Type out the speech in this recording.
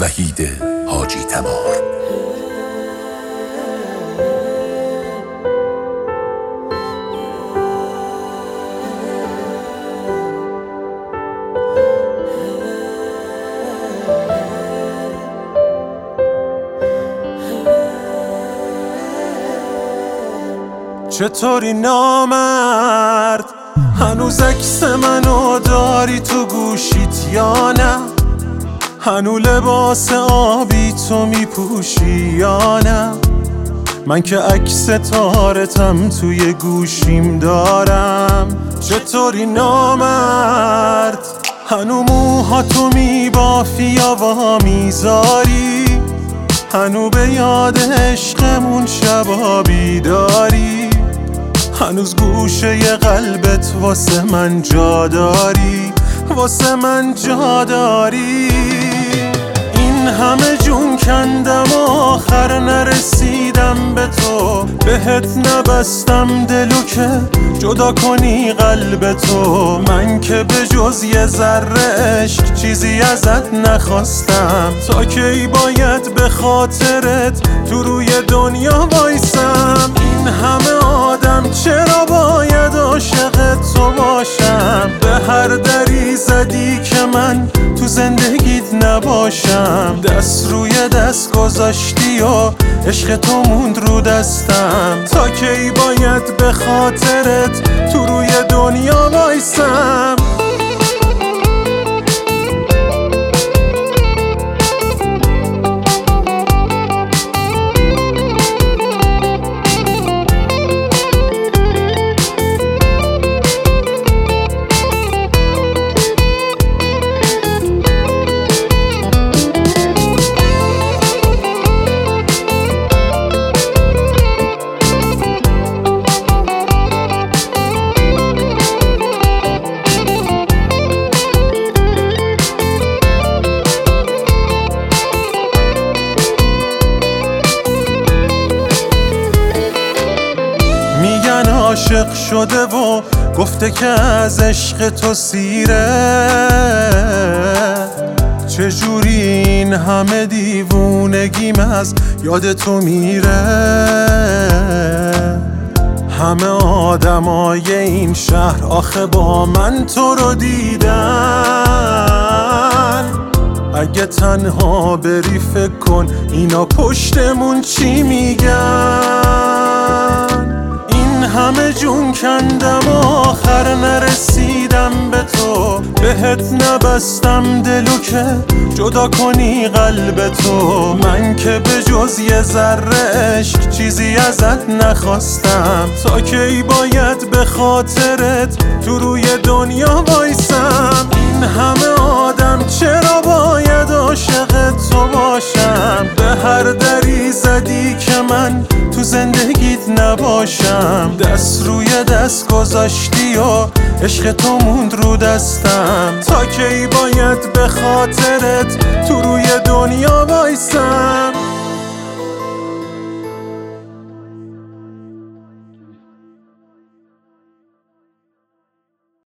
وحید حاجی تبار. چطوری نامرد، هنوز عکس منو داری تو گوشیت یا نه؟ هنو لباس آبی تو میپوشی یا نه؟ من که عکس تارتم توی گوشیم دارم. چطوری نامرد، هنو موهاتو میبافی یا وا میذاری؟ هنو به یاد عشقمون شبا بیداری؟ هنوز گوشه ی قلبت واسه من جا داری؟ واسه من جا داری؟ این همه جون کندم آخر نرسیدم به تو، بهت نبستم دلو که جدا کنی قلب تو. من که به جز یه ذره عشق چیزی ازت نخواستم، تا کی باید به خاطرت تو روی دنیا وایسم؟ این همه آدم چرا باید عاشق تو باشم؟ به هر دری زدی که من تو زندگیت نباشم. دست روی دست گذاشتی و عشق تو موند رو دستم، تا کی باید به خاطرت تو روی دنیا وایسم؟ عاشق شده و گفته که از عشق تو سیره، چجوری این همه دیوونگیم از یاد تو میره؟ همه آدمای این شهر آخه با من تو رو دیدن، اگه تنها بری فکر کن اینا پشتمون چی میگن؟ همه جون کندم آخر نرسیدم به تو، بهت نبستم دلو که جدا کنی قلب تو. من که به جز یه ذره عشق چیزی ازت نخواستم، تا کی باید به خاطرت تو روی دنیا وایسم؟ این همه آدم چرا باید عاشق تو باشم؟ به هر دری زدی که من تو زندگیت نباشم. دست روی دست گذاشتی و عشق تو موند رو دستم، تا کی باید به خاطرت تو روی دنیا وایسم؟